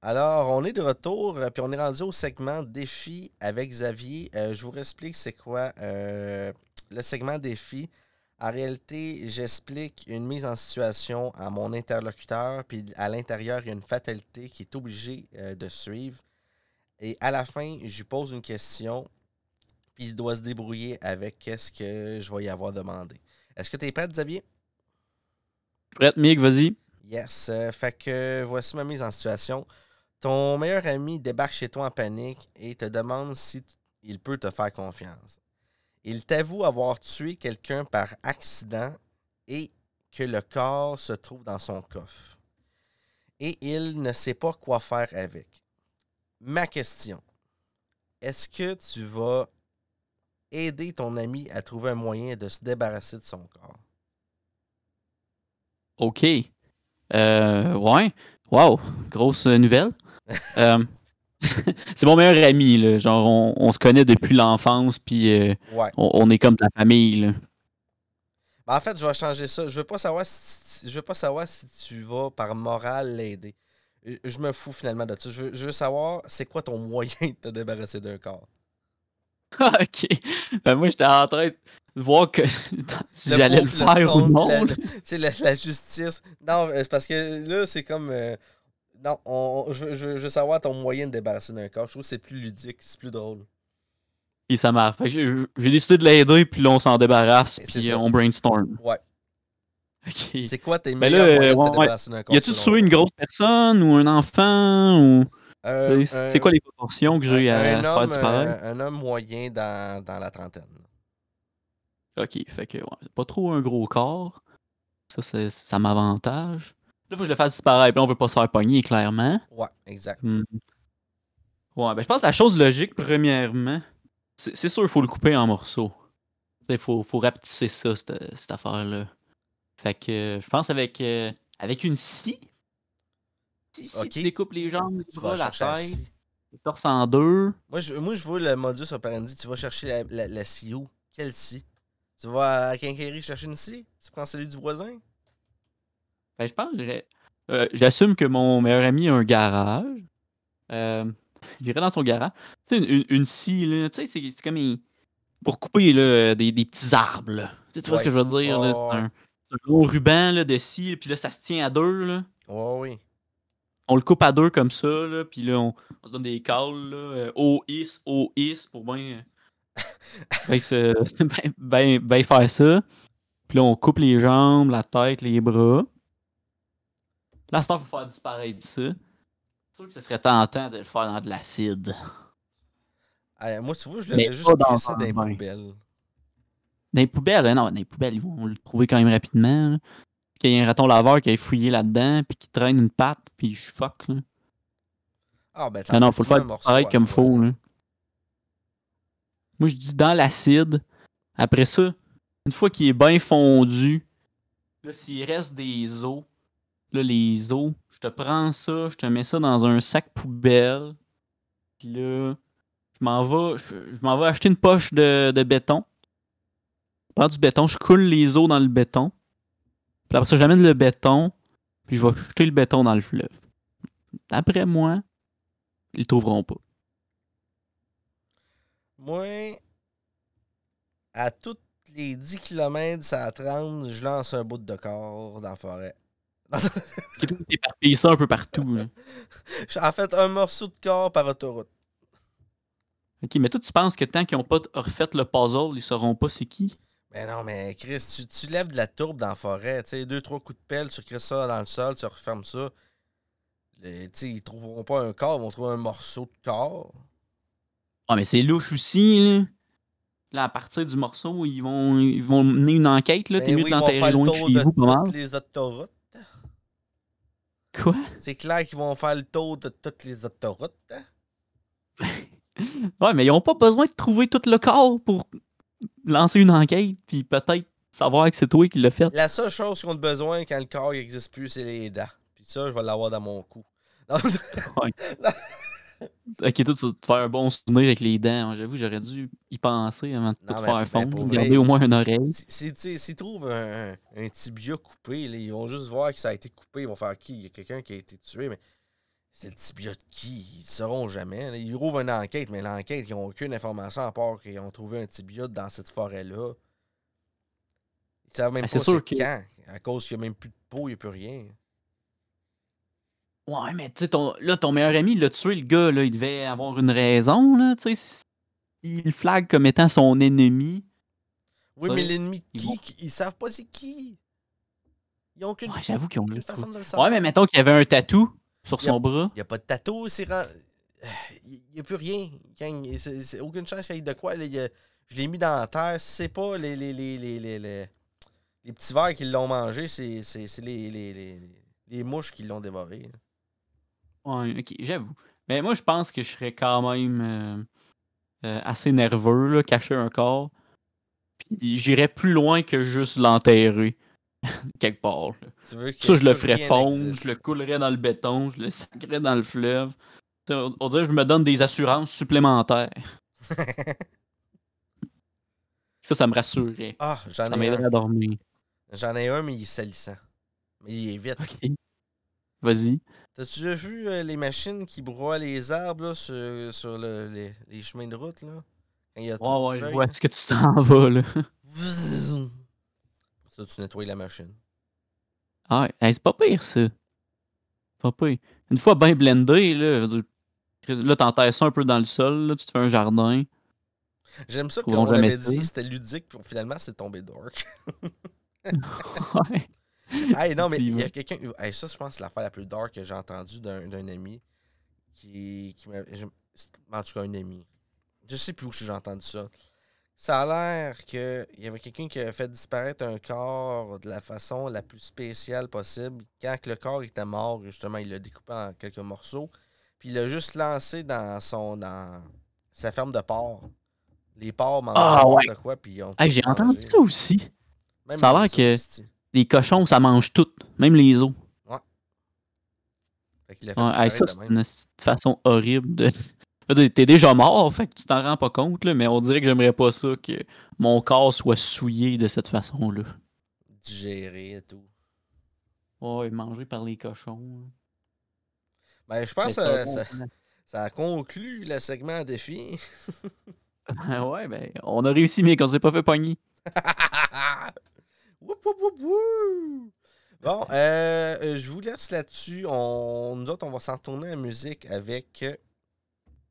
Alors, on est de retour, puis on est rendu au segment défi avec Xavier. Je vous explique c'est quoi le segment défi. En réalité, j'explique une mise en situation à mon interlocuteur, puis à l'intérieur, il y a une fatalité qui est obligé de suivre. Et à la fin, je lui pose une question, puis il doit se débrouiller avec qu'est-ce que je vais y avoir demandé. Est-ce que tu es prêt, Xavier? Prête, Mick, vas-y. Yes. Fait que voici ma mise en situation. Ton meilleur ami débarque chez toi en panique et te demande si il peut te faire confiance. Il t'avoue avoir tué quelqu'un par accident et que le corps se trouve dans son coffre. Et il ne sait pas quoi faire avec. Ma question, est-ce que tu vas aider ton ami à trouver un moyen de se débarrasser de son corps? OK. Ouais. Wow. Grosse nouvelle. Euh, c'est mon meilleur ami, là. Genre, on se connaît depuis l'enfance, puis Ouais. on est comme de la famille, là. Ben, en fait, je vais changer ça. Je veux pas savoir si tu vas par morale l'aider. Je me fous finalement de ça. Je veux savoir c'est quoi ton moyen de te débarrasser d'un corps. OK. Moi, j'étais en train de voir que si Le j'allais pour le puis le faire ou contre, non, là. tu sais, la justice. Non, c'est parce que là, c'est comme. Non, je veux savoir ton moyen de te débarrasser d'un corps. Je trouve que c'est plus ludique, c'est plus drôle. Et ça marche. Fait que j'ai décidé de l'aider, puis là, on s'en débarrasse, Et c'est puis ça. on brainstorm. Ouais. OK. C'est quoi tes Ben là, meilleurs moyens de te ouais. débarrasser d'un Y corps a-tu selon tué une toi? grosse personne ou un enfant ou. Euh, Tu sais, c'est un, quoi les proportions que j'ai à faire disparaître? un homme moyen dans la trentaine. OK, fait que ouais, c'est pas trop un gros corps. Ça m'avantage. Là, faut que je le fasse disparaître. Puis là, on veut pas se faire pogner, clairement. Ouais, exact. Hmm. Ouais, ben je pense que la chose logique, premièrement, c'est sûr, il faut le couper en morceaux. Il faut rapetisser ça, cette affaire-là. Fait que je pense avec une scie. Si OK, tu découpes les jambes, les tu vas bras, la chercher à tête, scie. le torse en deux. Moi, je vois le modus operandi. Tu vas chercher la scie où? Quelle scie? Tu vas à Quincaillerie chercher une scie? Tu prends celui du voisin? Ben, je pense que j'assume que mon meilleur ami a un garage. J'irai dans son garage. Tu sais, une scie, là, tu sais, c'est comme pour couper là, des petits arbres. Là. Tu vois ce que Ouais. je veux dire? Là? Oh, ouais. C'est un gros ruban là, de scie, puis là, ça se tient à deux. Là. Ouais, oui. On le coupe à deux comme ça, là, puis là, on se donne des calls, là, haut, is, pour ben, ben faire ça. Puis là, on coupe les jambes, la tête, les bras. Là, il faut faire disparaître ça. C'est sûr que ce serait tentant de le faire dans de l'acide. Moi, tu vois, je Mais l'aurais pas juste dans crissé dans un les bain. poubelles. Dans les poubelles, hein, non, dans les poubelles, ils vont le trouver quand même rapidement. Là. Qu'il y ait un raton laveur qui aille fouiller là-dedans, puis qui traîne une patte, puis je fuck. Là. Ah, ben, Non, non, faut le t'en faire un morceau disparaître à comme fois. faut. Là. Moi, je dis dans l'acide. Après ça, une fois qu'il est bien fondu, là, s'il reste des os, là, les os, je te prends ça, je te mets ça dans un sac poubelle, puis là, je m'en vais acheter une poche de béton. Je prends du béton, je coule les os dans le béton. Puis après ça, j'amène le béton, puis je vais jeter le béton dans le fleuve. Après moi, ils le trouveront pas. Moi, à tous les 10 kilomètres, ça à 30, je lance un bout de corps dans la forêt. Ok, toi, t'éparpilles ça un peu partout. Là. En fait, un morceau de corps par autoroute. Ok, mais toi, tu penses que tant qu'ils n'ont pas refait le puzzle, ils sauront pas c'est qui? Mais non, mais Chris, tu lèves de la tourbe dans la forêt, tu sais, deux, trois coups de pelle, tu crisses ça dans le sol, tu refermes ça. Tu sais, ils trouveront pas un corps, ils vont trouver un morceau de corps. Ah, mais c'est louche aussi, là. Là, à partir du morceau, ils vont mener une enquête, là. T'es Ben mieux oui, de ils vont l'enterrer faire le loin de tour chez de vous, pas toutes mal. les autoroutes. Quoi? C'est clair qu'ils vont faire le tour de toutes les autoroutes. Ouais, mais ils ont pas besoin de trouver tout le corps pour lancer une enquête, puis peut-être savoir que c'est toi qui l'as fait. La seule chose qu'on a besoin quand le corps n'existe plus, c'est les dents. Puis ça, je vais l'avoir dans mon cou. Non, Ouais. Ok, toi, tu vas te faire un bon souvenir avec les dents. J'avoue, j'aurais dû y penser avant de tout non, faire mais fondre. pour Garder vrai, au moins une oreille. s'ils trouvent un tibia coupé, là, ils vont juste voir que ça a été coupé. Ils vont faire qui? Il y a quelqu'un qui a été tué. Mais c'est le tibia de qui? Ils ne sauront jamais. Là. Ils rouvrent une enquête, mais l'enquête, ils n'ont aucune information à part qu'ils ont trouvé un tibia dans cette forêt-là. Ils savent même C'est pas sûr c'est que. quand. À cause qu'il n'y a même plus de peau, il n'y a plus rien. Ouais, mais tu sais, ton meilleur ami, il l'a tué, le gars, là, il devait avoir une raison, là, tu sais. S'il le flag comme étant son ennemi, Oui, tu mais sais, l'ennemi de ils qui? vont. Ils savent pas c'est qui. Ils n'ont Ouais, j'avoue qu'ils ont aucune juste façon trouvé. de le Ouais, mais savoir. mettons qu'il y avait un tatou sur Il n'y a, son bras. y a pas de tatou, il n'y a plus rien. C'est aucune chance qu'il y ait de quoi. Là, je l'ai mis dans la terre. Si c'est pas les petits vers qui l'ont mangé, c'est les mouches qui l'ont dévoré. Ouais, ok, j'avoue. Mais moi, je pense que je serais quand même assez nerveux, là, cacher un corps. Puis j'irais plus loin que juste l'enterrer, quelque part. Là. Tu veux Ça, que je le plus ferais rien fondre, je n'existe. le coulerais dans le béton, je le sacrerais dans le fleuve. Tu sais, on dirait que je me donne des assurances supplémentaires. Ça me rassurerait. Ah, j'en Ça ai un. m'aiderait à dormir. J'en ai un, mais il est salissant. Mais il est vite. Ok, vas-y. T'as-tu déjà vu les machines qui broient les arbres là, sur les chemins de route, là? Quand il y a trop Ouais, de ouais, je feuilles, vois là? ce que tu t'en vas, là. Vzz. Ça, tu nettoies la machine. Ah, ouais, hey, c'est pas pire, ça. Pas pire. Une fois bien blendé, là, t'enterres ça un peu dans le sol, là, tu te fais un jardin. J'aime ça Ils trouveront qu'on jamais avait ça. dit que c'était ludique, puis finalement, c'est tombé dark. Ouais, Hey, non, mais il y effectivement. a quelqu'un. Hey, ça, je pense que c'est l'affaire la plus dark que j'ai entendue d'un ami qui m'a. En tout cas, un ami. Je sais plus où j'ai entendu ça. Ça a l'air qu'il y avait quelqu'un qui a fait disparaître un corps de la façon la plus spéciale possible. Quand que le corps était mort, justement, il l'a découpé en quelques morceaux. Puis il l'a juste lancé dans sa ferme de porc. Les porcs mangent Ah ouais. n'importe quoi, puis ils ont Hey, tout j'ai entendu mangé. ça aussi. Même Ça a l'air les os, que esti. les cochons, ça mange tout, même les os. Ouais. Fait qu'il l'a fait Ouais, hey, ça, disparaître de c'est même. une façon horrible de. Je veux dire, t'es déjà mort, fait que tu t'en rends pas compte, là, mais on dirait que j'aimerais pas ça, que mon corps soit souillé de cette façon-là. Digéré et tout. Ouais, mangé par les cochons. Ben, je Mais pense c'est un que bon plan. ça a conclu le segment défi. Ouais, ben, on a réussi, mais qu'on s'est pas fait pogner. Woup, woup, woup, woup. Bon, je vous laisse là-dessus. Nous autres, on va s'en tourner à musique avec